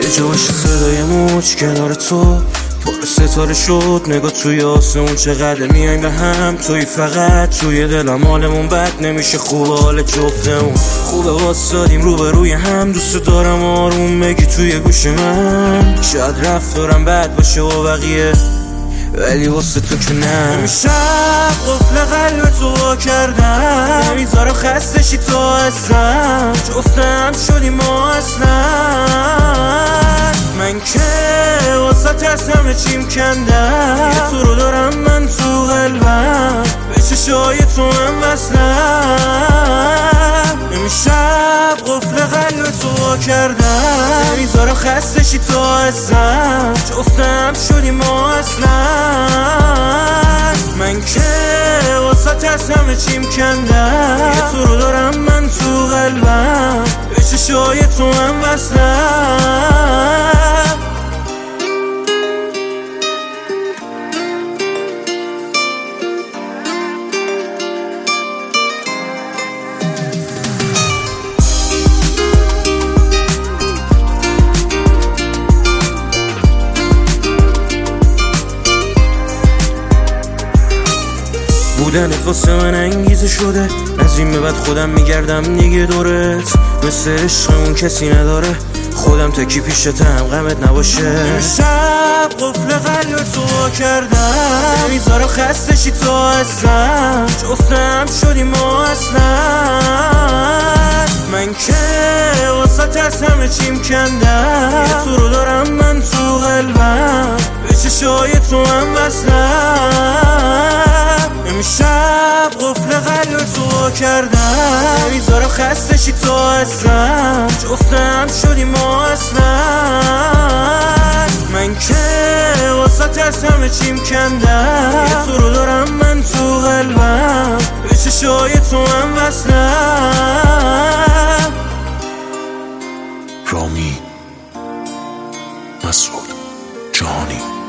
جا باشه صدای موج کنار تو پر ستاره شد. نگاه توی آسمون چقدر میایم به هم، توی فقط توی دلم حالمون بد نمیشه. خوبه حال جفتمون، خوبه واسادیم روبروی هم. دوست دارم آروم بگی توی گوش من، شاید رفتارم بد باشه و بقیه ولی واسه تو که نه. امشب قفل قلب تو وا کردم، نمیذارم خسته شی تو اصلا. جفتم شدیم ما اصلا. من که واسه از همه چیم کندم، یه تو رو دارم من تو قلبم، به چشای تو هم وصلم. امشب قفل قلب تو وا کردم، نمیذارم خسته شی تو اصلا. جفتم شدیم ما اصلا. من که واسه از همه چیم کندم، یه تو رو دارم من تو قلبم، به چشای تو هم وصلم. بودنت واسه من انگیزه شده، از این به بعد خودم میگردم دیگه دورت. مثل عشق اون کسی نداره، خودم تکی پیشتم غمت نباشه. شب قفل قلب تو وا کردم، نمیذارم خسته شی تو اصلا. جفتم شدیم ما اصلا. من که واسه از همه چیم کندم، یه تو رو دارم من تو قلبم، به چشای تو هم وصلم. امشب قفل قلب تو وا کردم، نمیذارم خسته شی تو اصلا. جفتم شدیم ما اصلا. من که واسه از همه چیم کندم، یه تو رو دارم من تو قلبم، به چشای تو هم وصلم. رامی مسعود جهانی.